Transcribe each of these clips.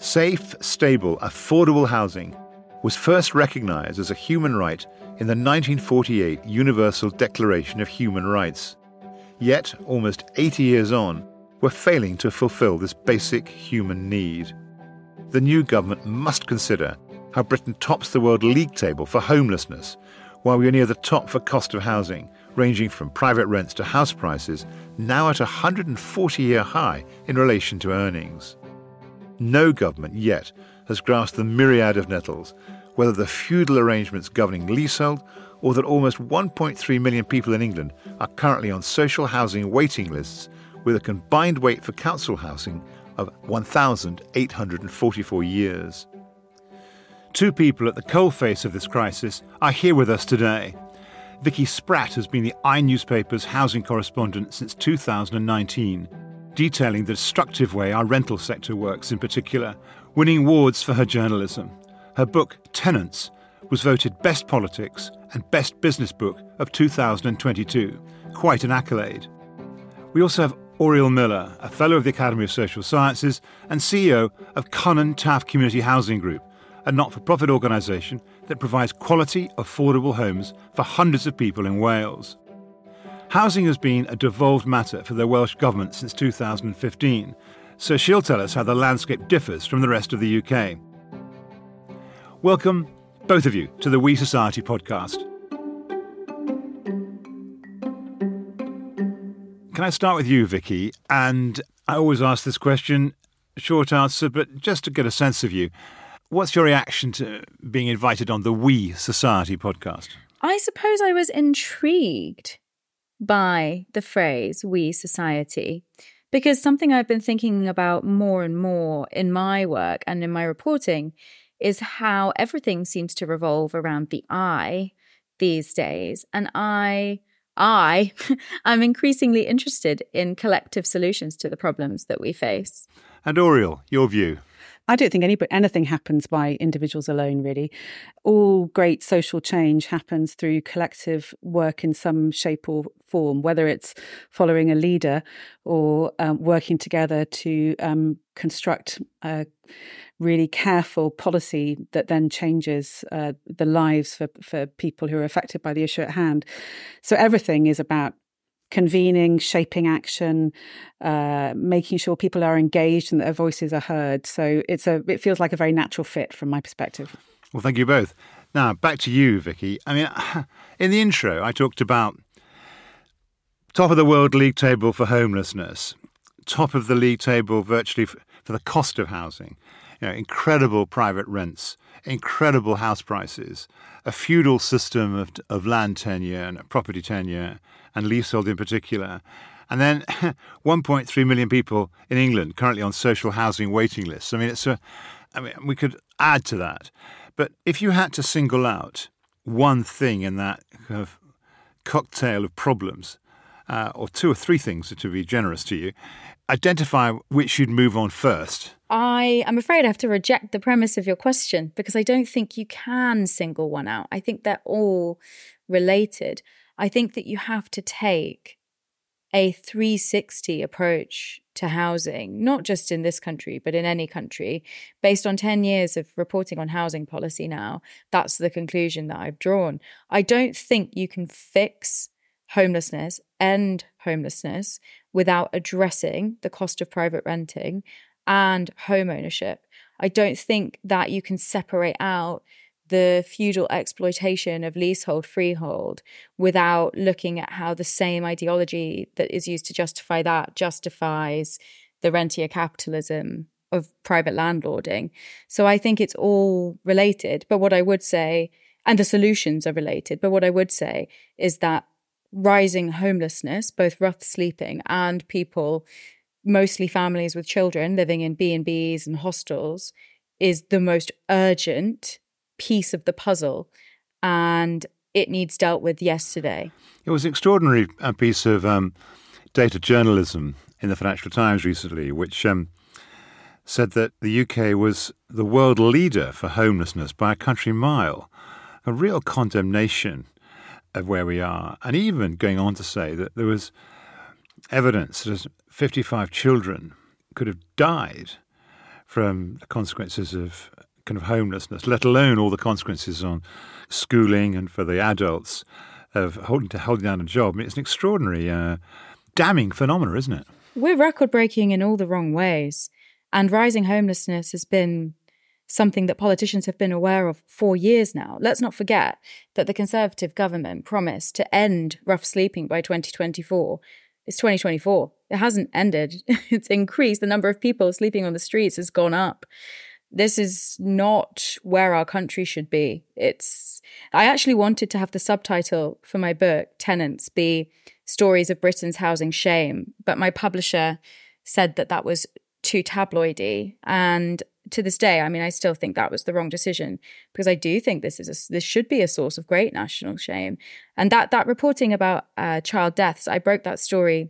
Safe, stable, affordable housing was first recognised as a human right in the 1948 Universal Declaration of Human Rights. Yet, almost 80 years on, we're failing to fulfil this basic human need. The new government must consider how Britain tops the world league table for homelessness, while we are near the top for cost of housing, ranging from private rents to house prices, now at a 140-year high in relation to earnings. No government yet has grasped the myriad of nettles, whether the feudal arrangements governing leasehold or that almost 1.3 million people in England are currently on social housing waiting lists with a combined wait for council housing of 1,844 years. Two people at the coalface of this crisis are here with us today. Vicky Spratt has been the iNewspaper's housing correspondent since 2019, detailing the destructive way our rental sector works in particular, winning awards for her journalism. Her book, Tenants, was voted Best Politics and Best Business Book of 2022. Quite an accolade. We also have Oriel Miller, a Fellow of the Academy of Social Sciences and CEO of Cynon Taf Community Housing Group, a not-for-profit organisation that provides quality, affordable homes for hundreds of people in Wales. Housing has been a devolved matter for the Welsh Government since 2015, so she'll tell us how the landscape differs from the rest of the UK. Welcome, both of you, to the We Society podcast. Can I start with you, Vicky? And I always ask this question, short answer, but just to get a sense of you. What's your reaction to being invited on the We Society podcast? I suppose I was intrigued by the phrase We Society, because something I've been thinking about more and more in my work and in my reporting is how everything seems to revolve around the I these days. And I'm increasingly interested in collective solutions to the problems that we face. And Oriel, your view? I don't think anything happens by individuals alone, really. All great social change happens through collective work in some shape or form, whether it's following a leader or working together to construct a really careful policy that then changes the lives for people who are affected by the issue at hand. So everything is about convening, shaping action, making sure people are engaged and that their voices are heard. So it feels like a very natural fit from my perspective. Well, thank you both. Now, back to you, Vicky. I mean, in the intro, I talked about top of the world league table for homelessness, top of the league table virtually for the cost of housing, incredible private rents, incredible house prices, a feudal system of land tenure and property tenure and leasehold in particular. And then 1.3 million people in England currently on social housing waiting lists. I mean, we could add to that. But if you had to single out one thing in that kind of cocktail of problems, or two or three things to be generous to you, identify which you'd move on first. I am afraid I have to reject the premise of your question because I don't think you can single one out. I think they're all related. I think that you have to take a 360 approach to housing, not just in this country, but in any country. Based on 10 years of reporting on housing policy now, that's the conclusion that I've drawn. I don't think you can fix homelessness, end homelessness, without addressing the cost of private renting and home ownership. I don't think that you can separate out the feudal exploitation of leasehold, freehold, without looking at how the same ideology that is used to justify that justifies the rentier capitalism of private landlording. So I think it's all related. But what I would say, and the solutions are related, but what I would say is that rising homelessness, both rough sleeping and people, mostly families with children living in B&Bs and hostels, is the most urgent piece of the puzzle, and it needs dealt with yesterday. It was an extraordinary piece of data journalism in the Financial Times recently, which said that the UK was the world leader for homelessness by a country mile. A real condemnation of where we are, and even going on to say that there was evidence that 55 children could have died from the consequences of kind of homelessness, let alone all the consequences on schooling and for the adults of holding down a job. I mean, it's an extraordinary, damning phenomenon, isn't it? We're record-breaking in all the wrong ways. And rising homelessness has been something that politicians have been aware of for years now. Let's not forget that the Conservative government promised to end rough sleeping by 2024. It's 2024. It hasn't ended. It's increased. The number of people sleeping on the streets has gone up. This is not where our country should be. I actually wanted to have the subtitle for my book, Tenants, be Stories of Britain's Housing Shame, but my publisher said that was too tabloidy. And to this day, I mean, I still think that was the wrong decision, because I do think this should be a source of great national shame. And that reporting about child deaths, I broke that story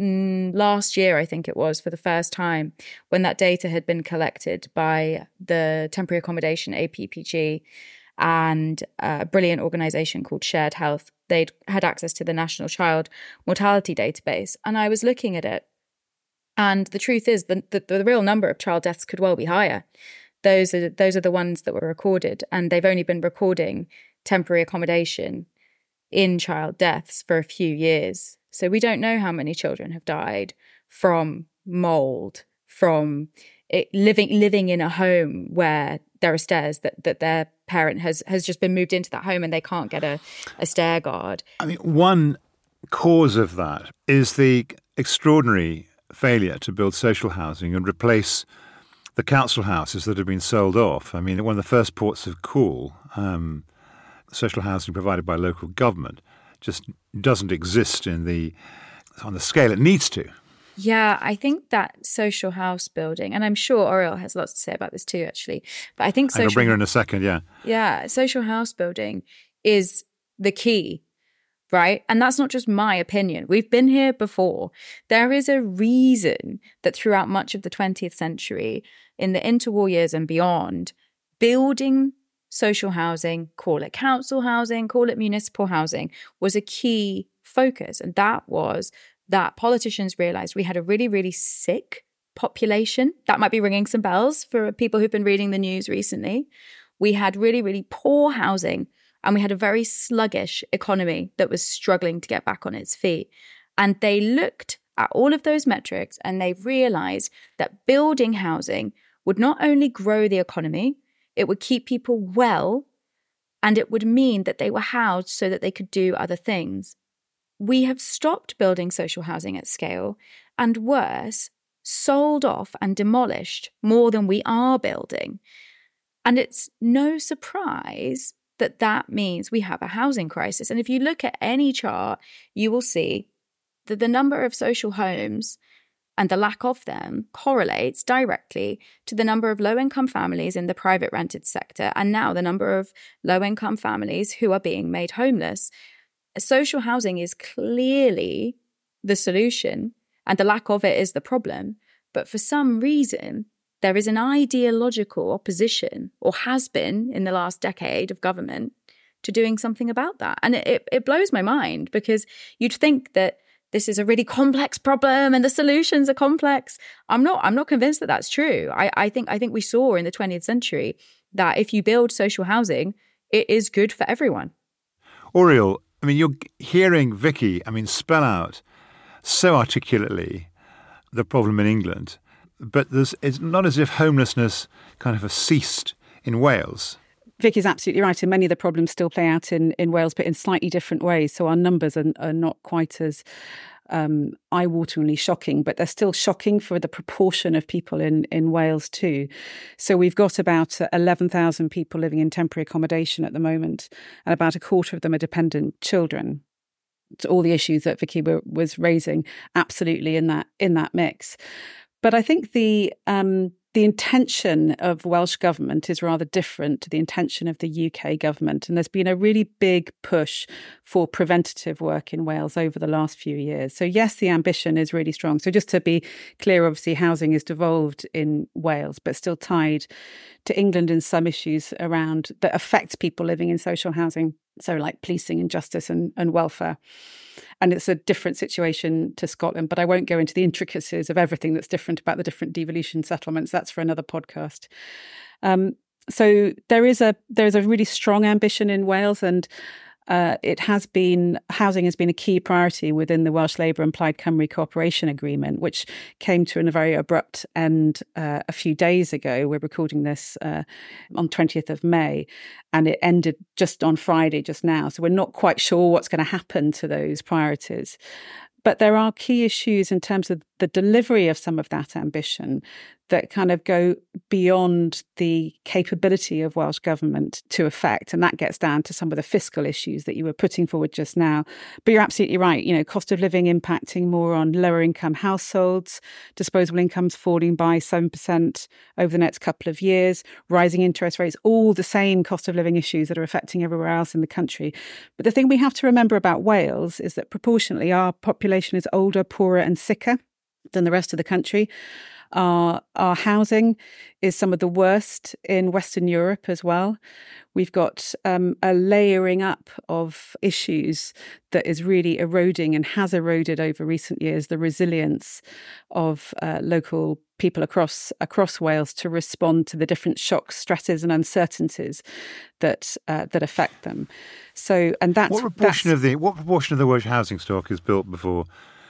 last year, I think it was, for the first time, when that data had been collected by the Temporary Accommodation, APPG, and a brilliant organisation called Shared Health. They'd had access to the National Child Mortality Database. And I was looking at it. And the truth is that the real number of child deaths could well be higher. Those are the ones that were recorded. And they've only been recording temporary accommodation in child deaths for a few years. So we don't know how many children have died from mold, from living in a home where there are stairs that their parent has just been moved into that home and they can't get a stair guard. I mean, one cause of that is the extraordinary failure to build social housing and replace the council houses that have been sold off. I mean, one of the first ports of call, social housing provided by local government, just doesn't exist on the scale it needs to. Yeah, I think that social house building, and I'm sure Oriel has lots to say about this too, actually, but I think I'll bring her in a second, yeah. Yeah, social house building is the key, right? And that's not just my opinion. We've been here before. There is a reason that throughout much of the 20th century, in the interwar years and beyond, building social housing, call it council housing, call it municipal housing, was a key focus. And that was that politicians realized we had a really, really sick population. That might be ringing some bells for people who've been reading the news recently. We had really, really poor housing, and we had a very sluggish economy that was struggling to get back on its feet. And they looked at all of those metrics and they realized that building housing would not only grow the economy, it would keep people well, and it would mean that they were housed so that they could do other things. We have stopped building social housing at scale, and worse, sold off and demolished more than we are building. And it's no surprise that means we have a housing crisis. And if you look at any chart, you will see that the number of social homes and the lack of them correlates directly to the number of low-income families in the private rented sector, and now the number of low-income families who are being made homeless. Social housing is clearly the solution, and the lack of it is the problem. But for some reason, there is an ideological opposition, or has been in the last decade of government, to doing something about that. And it blows my mind, because you'd think that this is a really complex problem and the solutions are complex. I'm not convinced that that's true. I think we saw in the 20th century that if you build social housing, it is good for everyone. Oriel, I mean, you're hearing Vicky, spell out so articulately the problem in England, but it's not as if homelessness kind of has ceased in Wales. Vicky's absolutely right, and many of the problems still play out in Wales, but in slightly different ways. So our numbers are not quite as eye-wateringly shocking, but they're still shocking for the proportion of people in Wales too. So we've got about 11,000 people living in temporary accommodation at the moment, and about a quarter of them are dependent children. So all the issues that Vicky was raising, absolutely in that mix. But I think the intention of Welsh government is rather different to the intention of the UK government. And there's been a really big push for preventative work in Wales over the last few years. So yes, the ambition is really strong. So just to be clear, obviously housing is devolved in Wales, but still tied to England in some issues around that affect people living in social housing. So like policing and justice and welfare. And it's a different situation to Scotland, but I won't go into the intricacies of everything that's different about the different devolution settlements. That's for another podcast. So there is a really strong ambition in Wales, and housing has been a key priority within the Welsh Labour and Plaid Cymru Cooperation Agreement, which came to a very abrupt end a few days ago. We're recording this on 20th of May, and it ended just on Friday, just now. So we're not quite sure what's going to happen to those priorities. But there are key issues in terms of the delivery of some of that ambition that kind of go beyond the capability of Welsh Government to effect. And that gets down to some of the fiscal issues that you were putting forward just now. But you're absolutely right. You know, cost of living impacting more on lower income households, disposable incomes falling by 7% over the next couple of years, rising interest rates, all the same cost of living issues that are affecting everywhere else in the country. But the thing we have to remember about Wales is that proportionately our population is older, poorer and sicker than the rest of the country. Our housing is some of the worst in Western Europe as well. We've got a layering up of issues that is really eroding and has eroded over recent years the resilience of local people across Wales to respond to the different shocks, stresses and uncertainties that affect them. So, and that's what proportion of the Welsh housing stock is built before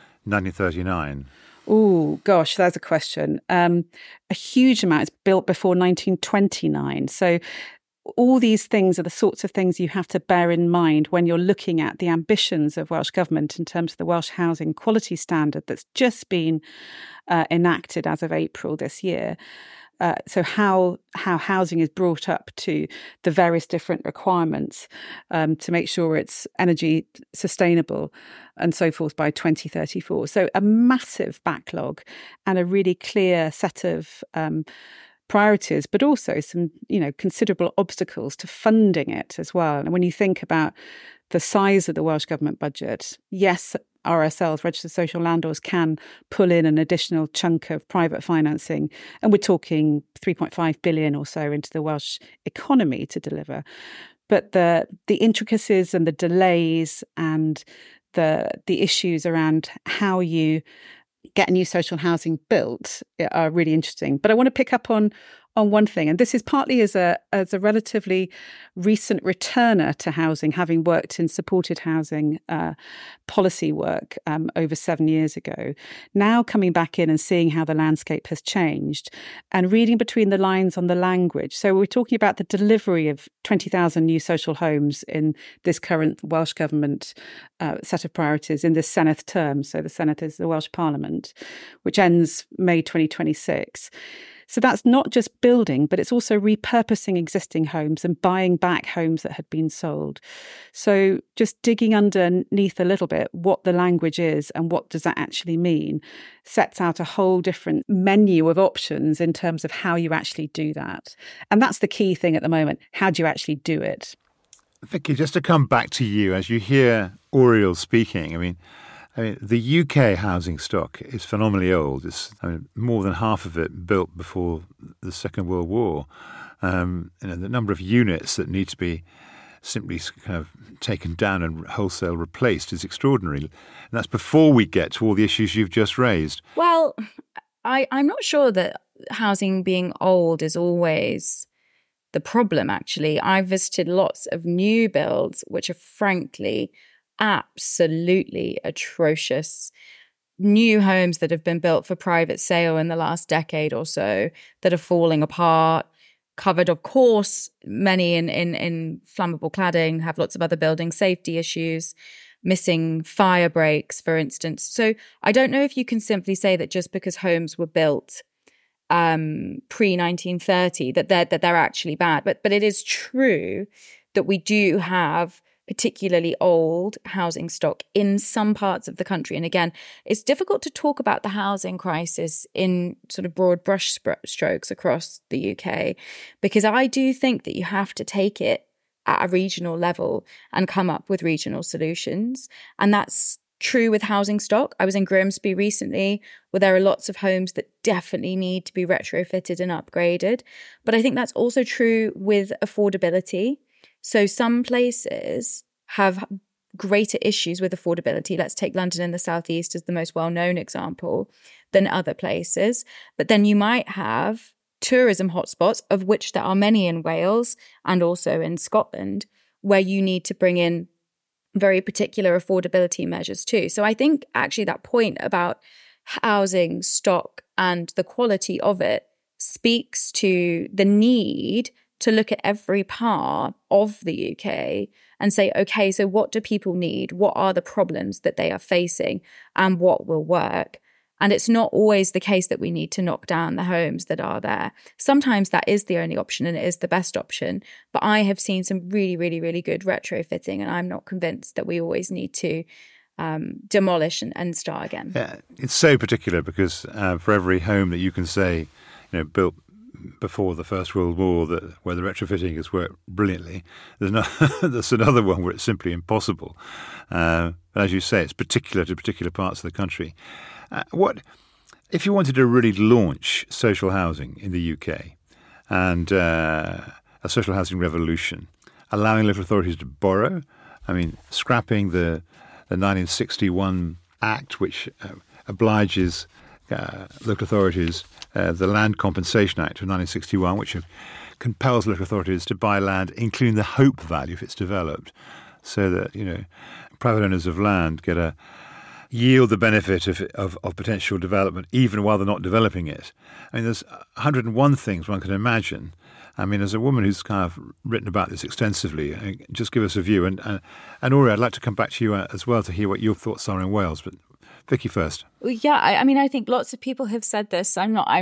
1939? Oh, gosh, that's a question. A huge amount is built before 1929. So all these things are the sorts of things you have to bear in mind when you're looking at the ambitions of Welsh Government in terms of the Welsh Housing Quality Standard that's just been enacted as of April this year. So how housing is brought up to the various different requirements to make sure it's energy sustainable and so forth by 2034. So a massive backlog and a really clear set of priorities, but also some, considerable obstacles to funding it as well. And when you think about the size of the Welsh Government budget, yes, RSLs, registered social landlords, can pull in an additional chunk of private financing. And we're talking 3.5 billion or so into the Welsh economy to deliver. But the intricacies and the delays and the issues around how you get new social housing built are really interesting. But I want to pick up on one thing, and this is partly as a relatively recent returner to housing, having worked in supported housing policy work over 7 years ago, now coming back in and seeing how the landscape has changed and reading between the lines on the language. So we're talking about the delivery of 20,000 new social homes in this current Welsh Government set of priorities in this Senedd term. So the Senedd is the Welsh Parliament, which ends May 2026. So that's not just building, but it's also repurposing existing homes and buying back homes that had been sold. So just digging underneath a little bit what the language is and what does that actually mean sets out a whole different menu of options in terms of how you actually do that. And that's the key thing at the moment. How do you actually do it? Vicky, just to come back to you, as you hear Oriel speaking, I mean, the UK housing stock is phenomenally old. It's more than half of it built before the Second World War. The number of units that need to be simply kind of taken down and wholesale replaced is extraordinary. And that's before we get to all the issues you've just raised. Well, I'm not sure that housing being old is always the problem, actually. I've visited lots of new builds, which are frankly absolutely atrocious. New homes that have been built for private sale in the last decade or so that are falling apart, covered, of course, many in flammable cladding, have lots of other building safety issues, missing fire breaks, for instance. So I don't know if you can simply say that just because homes were built pre-1930 that they're actually bad. But it is true that we do have particularly old housing stock in some parts of the country. And again, it's difficult to talk about the housing crisis in sort of broad brush strokes across the UK, because I do think that you have to take it at a regional level and come up with regional solutions. And that's true with housing stock. I was in Grimsby recently, where there are lots of homes that definitely need to be retrofitted and upgraded. But I think that's also true with affordability. So some places have greater issues with affordability. Let's take London in the southeast as the most well-known example than other places. But then you might have tourism hotspots, of which there are many in Wales and also in Scotland, where you need to bring in very particular affordability measures too. So I think actually that point about housing stock and the quality of it speaks to the need to look at every part of the UK and say, okay, so what do people need? What are the problems that they are facing and what will work? And it's not always the case that we need to knock down the homes that are there. Sometimes that is the only option and it is the best option. But I have seen some really, really, really good retrofitting, and I'm not convinced that we always need to demolish and start again. Yeah, it's so particular because for every home that you can say, built before the First World War where the retrofitting has worked brilliantly, there's another one where it's simply impossible. But as you say, it's particular to particular parts of the country. What if you wanted to really launch social housing in the UK and a social housing revolution, allowing local authorities to borrow? I mean, scrapping the 1961 Act, which obliges local authorities, the Land Compensation Act of 1961, which compels local authorities to buy land, including the hope value if it's developed, so that private owners of land yield the benefit of potential development even while they're not developing it. I mean, there's 101 things one can imagine. I mean, as a woman who's kind of written about this extensively, just give us a view. And Ori, I'd like to come back to you as well to hear what your thoughts are in Wales. But Vicky first. Yeah, I mean, I think lots of people have said this. I'm not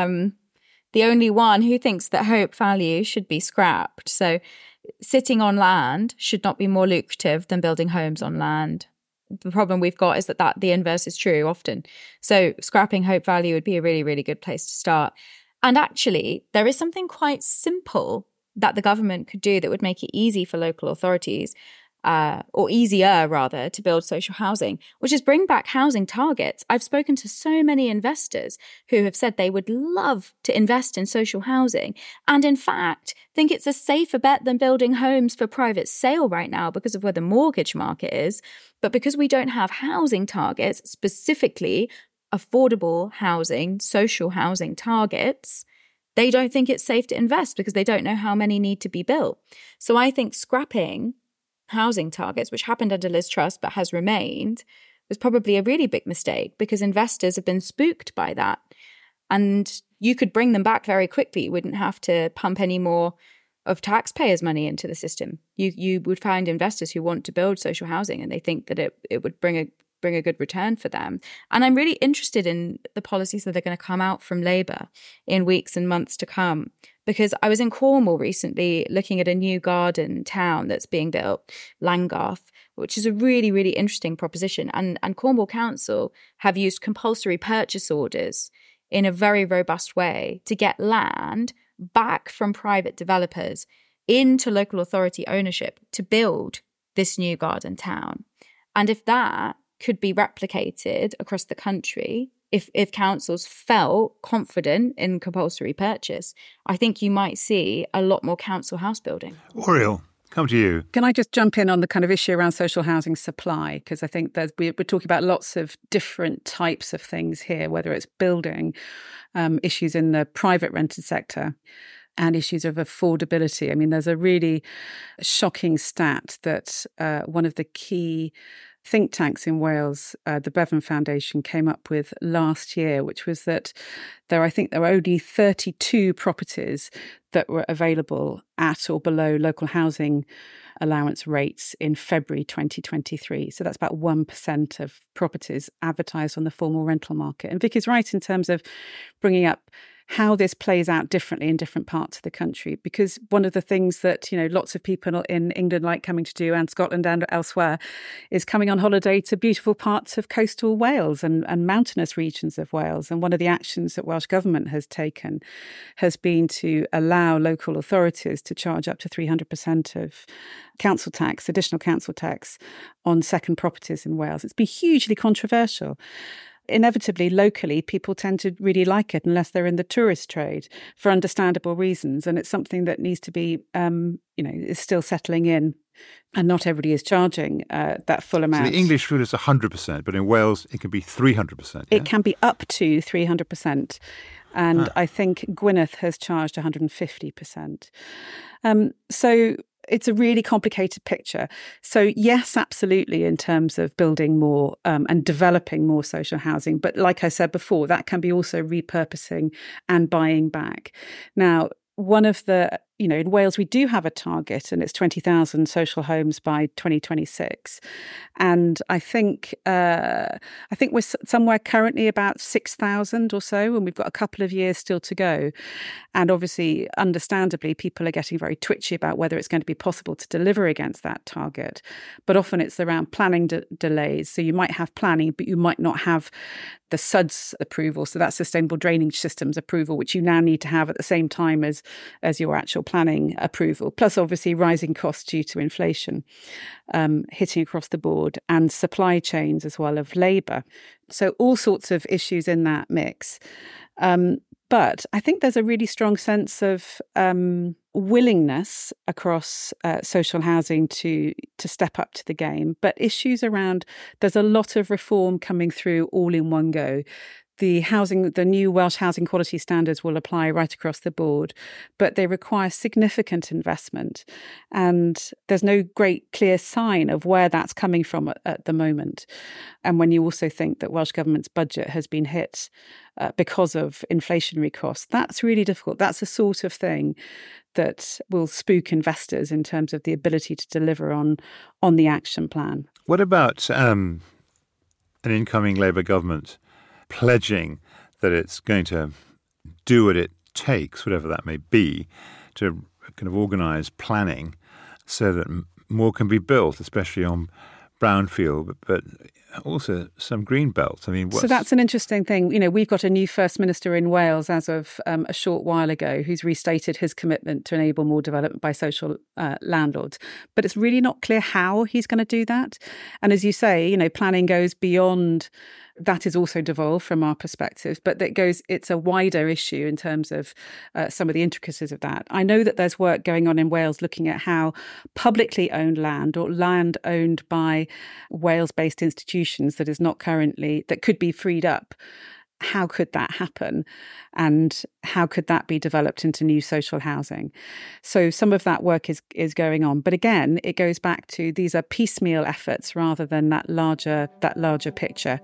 the only one who thinks that hope value should be scrapped. So sitting on land should not be more lucrative than building homes on land. The problem we've got is that the inverse is true often. So scrapping hope value would be a really, really good place to start. And actually, there is something quite simple that the government could do that would make it easy for local authorities, or easier rather, to build social housing, which is bring back housing targets. I've spoken to so many investors who have said they would love to invest in social housing and in fact think it's a safer bet than building homes for private sale right now because of where the mortgage market is. But because we don't have housing targets, specifically affordable housing, social housing targets, they don't think it's safe to invest because they don't know how many need to be built. So I think scrapping housing targets, which happened under Liz Truss but has remained, was probably a really big mistake because investors have been spooked by that. And you could bring them back very quickly. You wouldn't have to pump any more of taxpayers' money into the system. You would find investors who want to build social housing and they think that it would bring a good return for them. And I'm really interested in the policies that are going to come out from Labour in weeks and months to come, because I was in Cornwall recently looking at a new garden town that's being built, Langgarth, which is a really, really interesting proposition. And Cornwall Council have used compulsory purchase orders in a very robust way to get land back from private developers into local authority ownership to build this new garden town. And if that could be replicated across the country, if councils felt confident in compulsory purchase, I think you might see a lot more council house building. Oriel, come to you. Can I just jump in on the kind of issue around social housing supply? Because I think we're talking about lots of different types of things here, whether it's building, issues in the private rented sector, and issues of affordability. I mean, there's a really shocking stat that one of the key think tanks in Wales, the Bevan Foundation, came up with last year, which was that there were only 32 properties that were available at or below local housing allowance rates in February 2023. So that's about 1% of properties advertised on the formal rental market. And Vicky's right in terms of bringing up how this plays out differently in different parts of the country, because one of the things that lots of people in England like coming to do, and Scotland and elsewhere, is coming on holiday to beautiful parts of coastal Wales and mountainous regions of Wales. And one of the actions that Welsh Government has taken has been to allow local authorities to charge up to 300% of council tax, additional council tax, on second properties in Wales. It's been hugely controversial. inevitably, locally, people tend to really like it unless they're in the tourist trade for understandable reasons. And it's something that needs to be, is still settling in. And not everybody is charging that full amount. So the English route is 100%, but in Wales it can be 300%. Yeah? It can be up to 300%. And I think Gwynedd has charged 150%. So it's a really complicated picture. So yes, absolutely, in terms of building more and developing more social housing. But like I said before, that can be also repurposing and buying back. Now, one of the, in Wales, we do have a target, and it's 20,000 social homes by 2026. And I think we're somewhere currently about 6,000 or so, and we've got a couple of years still to go. And obviously, understandably, people are getting very twitchy about whether it's going to be possible to deliver against that target. But often it's around planning delays. So you might have planning, but you might not have the SUDS approval, so that's Sustainable Drainage Systems approval, which you now need to have at the same time as your actual planning approval. Plus, obviously, rising costs due to inflation hitting across the board, and supply chains as well of labour. So all sorts of issues in that mix. But I think there's a really strong sense of willingness across social housing to step up to the game. But issues around, there's a lot of reform coming through all in one go. The new Welsh housing quality standards will apply right across the board, but they require significant investment. And there's no great clear sign of where that's coming from at the moment. And when you also think that Welsh Government's budget has been hit because of inflationary costs, that's really difficult. That's the sort of thing that will spook investors in terms of the ability to deliver on the action plan. What about an incoming Labour government pledging that it's going to do what it takes, whatever that may be, to kind of organise planning so that more can be built, especially on brownfield, but also some green belts? I mean, so that's an interesting thing. We've got a new First Minister in Wales as of a short while ago who's restated his commitment to enable more development by social landlords. But it's really not clear how he's going to do that. And as you say, planning goes beyond. That is also devolved from our perspective, but it's a wider issue in terms of some of the intricacies of that. I know that there's work going on in Wales looking at how publicly owned land or land owned by Wales-based institutions that could be freed up. How could that happen? And how could that be developed into new social housing? So some of that work is going on. But again, it goes back to these are piecemeal efforts rather than that larger picture.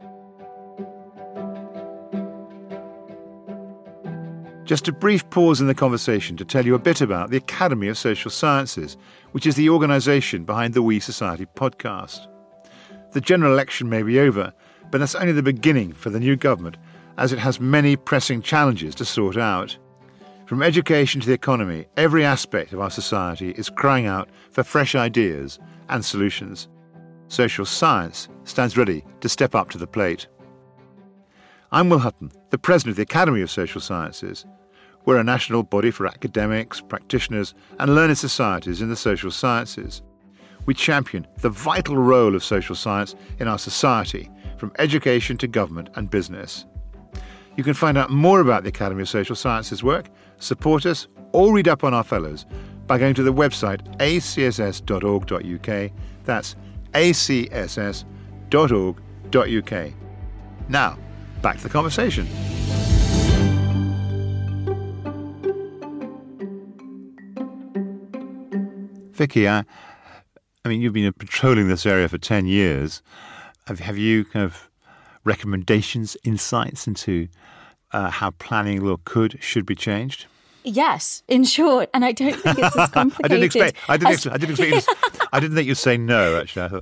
Just a brief pause in the conversation to tell you a bit about the Academy of Social Sciences, which is the organisation behind the We Society podcast. The general election may be over, but that's only the beginning for the new government, as it has many pressing challenges to sort out. From education to the economy, every aspect of our society is crying out for fresh ideas and solutions. Social science stands ready to step up to the plate. I'm Will Hutton, the president of the Academy of Social Sciences. We're a national body for academics, practitioners and learned societies in the social sciences. We champion the vital role of social science in our society, from education to government and business. You can find out more about the Academy of Social Sciences work, support us, or read up on our fellows by going to the website acss.org.uk. That's acss.org.uk. Now, back to the conversation. Vicky, I mean, you've been patrolling this area for 10 years. Have you kind of recommendations, insights into how planning law should be changed? Yes, in short, and I don't think it's as complicated. I didn't think you'd say no. Actually,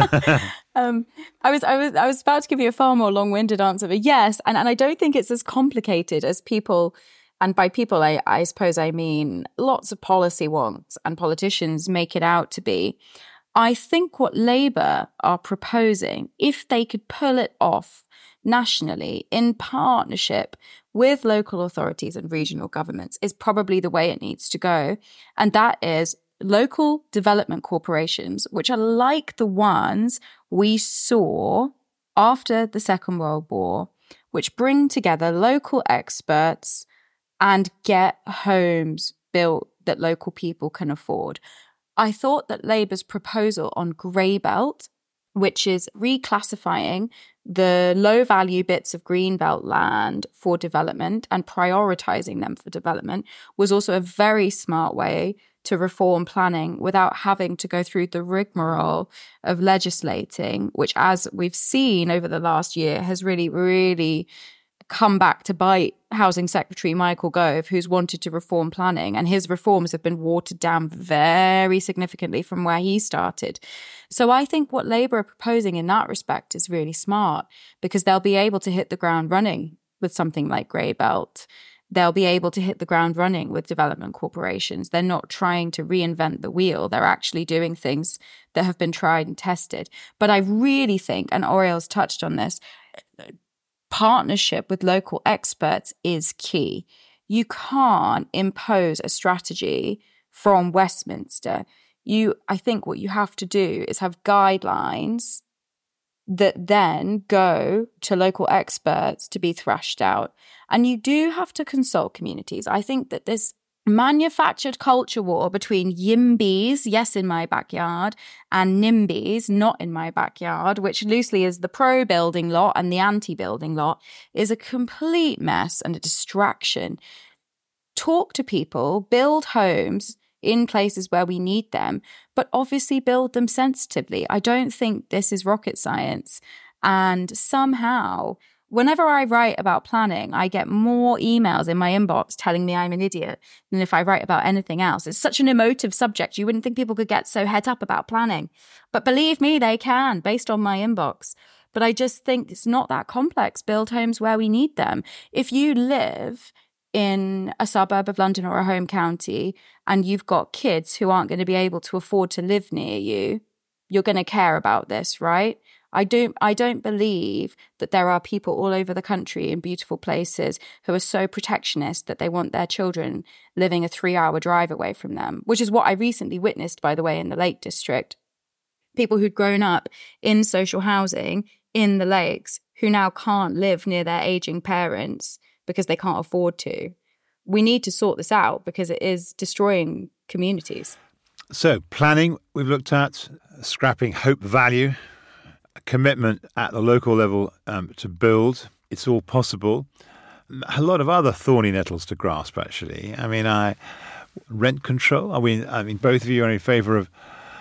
I was about to give you a far more long-winded answer, but yes, and I don't think it's as complicated as people, and by people I suppose I mean lots of policy wonks and politicians make it out to be. I think what Labour are proposing, if they could pull it off nationally in partnership with local authorities and regional governments, is probably the way it needs to go. And that is local development corporations, which are like the ones we saw after the Second World War, which bring together local experts and get homes built that local people can afford. I thought that Labour's proposal on Grey Belt, which is reclassifying the low-value bits of greenbelt land for development and prioritising them for development, was also a very smart way to reform planning without having to go through the rigmarole of legislating, which, as we've seen over the last year, has really, really come back to bite Housing Secretary Michael Gove, who's wanted to reform planning, and his reforms have been watered down very significantly from where he started. So I think what Labour are proposing in that respect is really smart, because they'll be able to hit the ground running with something like Grey Belt. They'll be able to hit the ground running with development corporations. They're not trying to reinvent the wheel. They're actually doing things that have been tried and tested. But I really think, and Oriel's touched on this, partnership with local experts is key. You can't impose a strategy from Westminster. I think what you have to do is have guidelines that then go to local experts to be thrashed out. And you do have to consult communities. I think that this manufactured culture war between YIMBYs, yes, in my backyard, and NIMBYs, not in my backyard, which loosely is the pro-building lot and the anti-building lot, is a complete mess and a distraction. Talk to people, build homes in places where we need them, but obviously build them sensitively. I don't think this is rocket science. And somehow, whenever I write about planning, I get more emails in my inbox telling me I'm an idiot than if I write about anything else. It's such an emotive subject. You wouldn't think people could get so het up about planning. But believe me, they can, based on my inbox. But I just think it's not that complex. Build homes where we need them. If you live in a suburb of London or a home county and you've got kids who aren't going to be able to afford to live near you, you're going to care about this, right? I don't believe that there are people all over the country in beautiful places who are so protectionist that they want their children living a 3-hour drive away from them, which is what I recently witnessed, by the way, in the Lake District. People who'd grown up in social housing in the Lakes who now can't live near their aging parents because they can't afford to. We need to sort this out because it is destroying communities. So planning, we've looked at, scrapping hope value, a commitment at the local level to build. It's all possible. A lot of other thorny nettles to grasp, actually. I mean, rent control. I mean, both of you are in favour of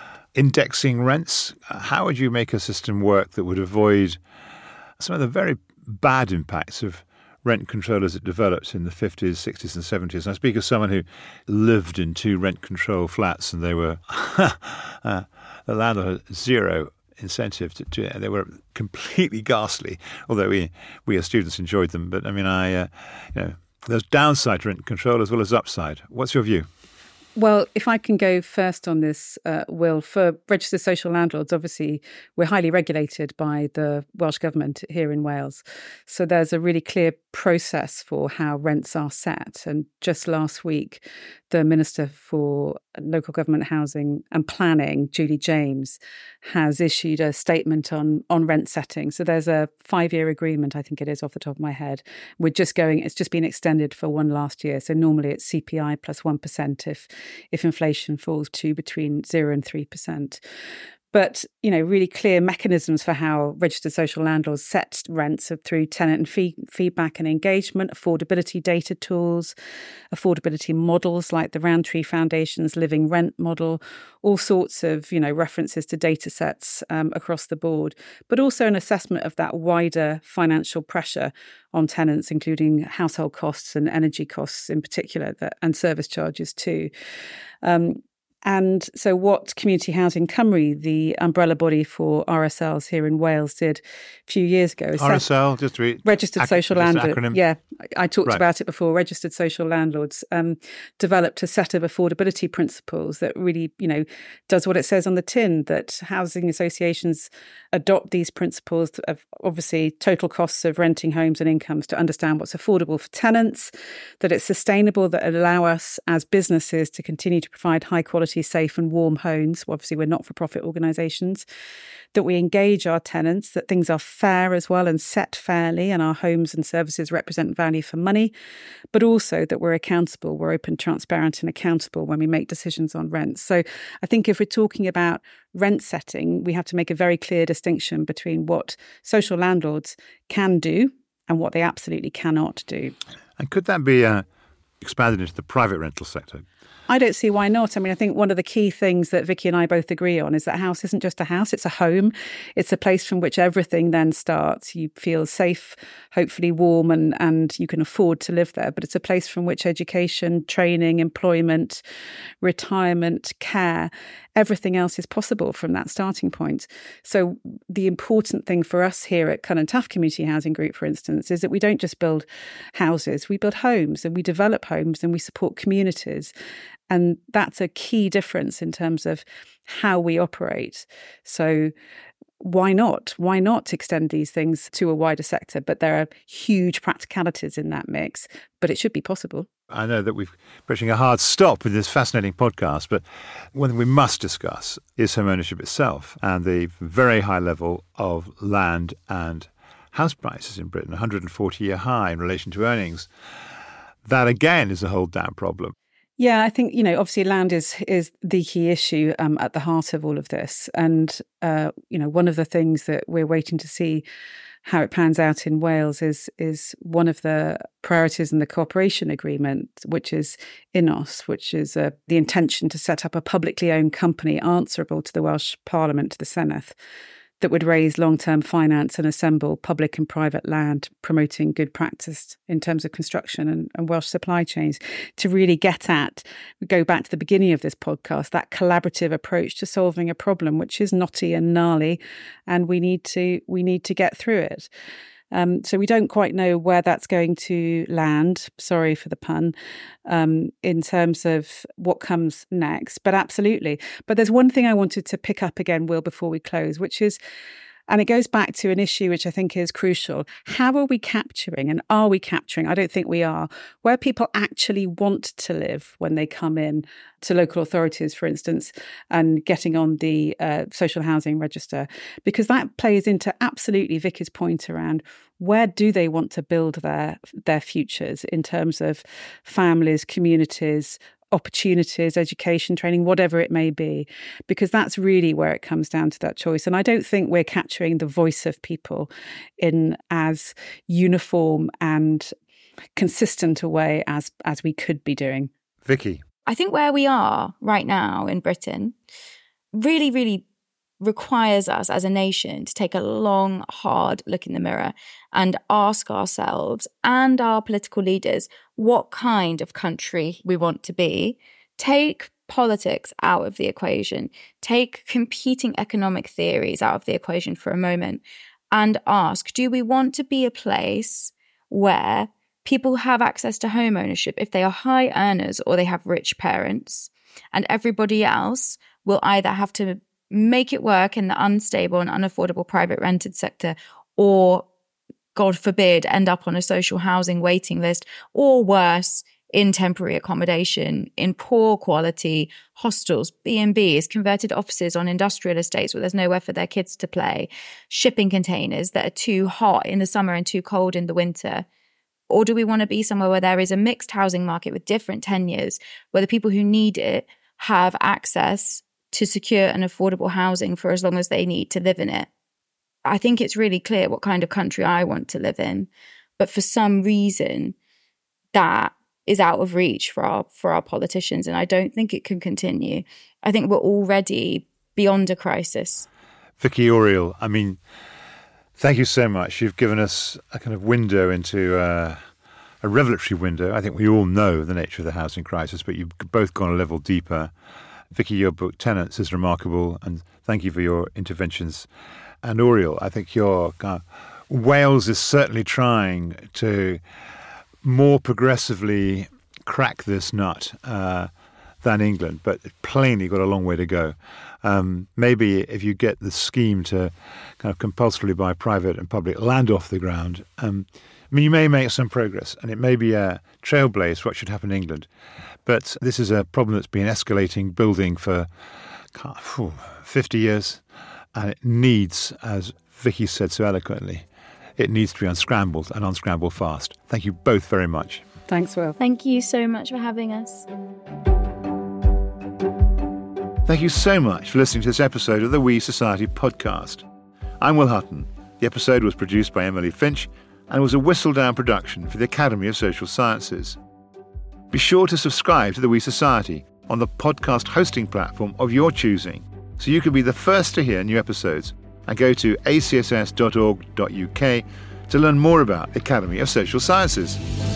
indexing rents. How would you make a system work that would avoid some of the very bad impacts of rent control as it developed in the 50s, 60s and 70s? And I speak as someone who lived in 2 rent control flats, and they were the landlord had zero incentive to they were completely ghastly, although we as students enjoyed them. But I mean, there's downside to rent control as well as upside. What's your view? Well, if I can go first on this, Will, for registered social landlords, obviously we're highly regulated by the Welsh Government here in Wales. So there's a really clear process for how rents are set. And just last week, the Minister for Local Government Housing and Planning, Julie James, has issued a statement on rent setting. So there's a 5-year agreement, I think it is off the top of my head. It's just been extended for one last year. So normally it's CPI plus 1% if inflation falls to between 0 and 3%. But, really clear mechanisms for how registered social landlords set rents through tenant and feedback and engagement, affordability data tools, affordability models like the Rowntree Foundation's Living Rent model, all sorts of, references to data sets across the board, but also an assessment of that wider financial pressure on tenants, including household costs and energy costs in particular, and service charges too. And so what Community Housing Cymru, the umbrella body for RSLs here in Wales, did a few years ago. RSL, just to read. Registered Social Landlords. Acronym. Yeah, I talked about it before. Registered Social Landlords developed a set of affordability principles that really, does what it says on the tin, that housing associations adopt these principles of obviously total costs of renting homes and incomes to understand what's affordable for tenants, that it's sustainable, that allow us as businesses to continue to provide high quality quality, safe and warm homes. Obviously, we're not-for-profit organisations. That we engage our tenants, that things are fair as well and set fairly, and our homes and services represent value for money, but also that we're accountable, we're open, transparent and accountable when we make decisions on rents. So I think if we're talking about rent setting, we have to make a very clear distinction between what social landlords can do and what they absolutely cannot do. And could that be expanded into the private rental sector? I don't see why not. I mean, I think one of the key things that Vicky and I both agree on is that a house isn't just a house, it's a home. It's a place from which everything then starts. You feel safe, hopefully warm, and you can afford to live there. But it's a place from which education, training, employment, retirement, care, everything else is possible from that starting point. So the important thing for us here at Cullen Tough Community Housing Group, for instance, is that we don't just build houses, we build homes and we develop homes and we support communities. And that's a key difference in terms of how we operate. So why not? Why not extend these things to a wider sector? But there are huge practicalities in that mix, but it should be possible. I know that we're approaching a hard stop with this fascinating podcast, but one thing we must discuss is home ownership itself and the very high level of land and house prices in Britain, 140-year high in relation to earnings. That, again, is a whole damn problem. Yeah, I think, obviously land is the key issue at the heart of all of this. And, one of the things that we're waiting to see how it pans out in Wales is one of the priorities in the cooperation agreement, which is INOS, which is the intention to set up a publicly owned company answerable to the Welsh Parliament, to the Senedd, that would raise long-term finance and assemble public and private land, promoting good practice in terms of construction and Welsh supply chains, to really get at, go back to the beginning of this podcast, that collaborative approach to solving a problem which is knotty and gnarly, and we need to get through it. So we don't quite know where that's going to land, sorry for the pun, in terms of what comes next, but absolutely. But there's one thing I wanted to pick up again, Will, before we close, which is, and it goes back to an issue which I think is crucial. How are we capturing, and are we capturing, I don't think we are, where people actually want to live when they come in to local authorities, for instance, and getting on the social housing register? Because that plays into absolutely Vicky's point around where do they want to build their futures in terms of families, communities, opportunities, education, training, whatever it may be, because that's really where it comes down to that choice. And I don't think we're capturing the voice of people in as uniform and consistent a way as we could be doing. Vicky? I think where we are right now in Britain really, really requires us as a nation to take a long, hard look in the mirror and ask ourselves and our political leaders what kind of country we want to be. Take politics out of the equation. Take competing economic theories out of the equation for a moment and ask, do we want to be a place where people have access to home ownership if they are high earners or they have rich parents, and everybody else will either have to make it work in the unstable and unaffordable private rented sector, or, God forbid, end up on a social housing waiting list, or worse, in temporary accommodation, in poor quality hostels, B&Bs, converted offices on industrial estates where there's nowhere for their kids to play, shipping containers that are too hot in the summer and too cold in the winter? Or do we want to be somewhere where there is a mixed housing market with different tenures, where the people who need it have access to secure and affordable housing for as long as they need to live in it? I think it's really clear what kind of country I want to live in. But for some reason, that is out of reach for our politicians. And I don't think it can continue. I think we're already beyond a crisis. Vicky Oriel, I mean, thank you so much. You've given us a kind of window into a revelatory window. I think we all know the nature of the housing crisis, but you've both gone a level deeper. Vicky, your book Tenants is remarkable, and thank you for your interventions. And Oriel, I think Wales is certainly trying to more progressively crack this nut than England, but plainly got a long way to go. Maybe if you get the scheme to kind of compulsorily buy private and public land off the ground, I mean, you may make some progress, and it may be a trailblaze for what should happen in England, but this is a problem that's been escalating, building for 50 years, and it needs, as Vicky said so eloquently, it needs to be unscrambled and unscrambled fast. Thank you both very much. Thanks, Will. Thank you so much for having us. Thank you so much for listening to this episode of the We Society podcast. I'm Will Hutton. The episode was produced by Emily Finch and was a whistle-down production for the Academy of Social Sciences. Be sure to subscribe to the We Society on the podcast hosting platform of your choosing, so you can be the first to hear new episodes, and go to acss.org.uk to learn more about the Academy of Social Sciences.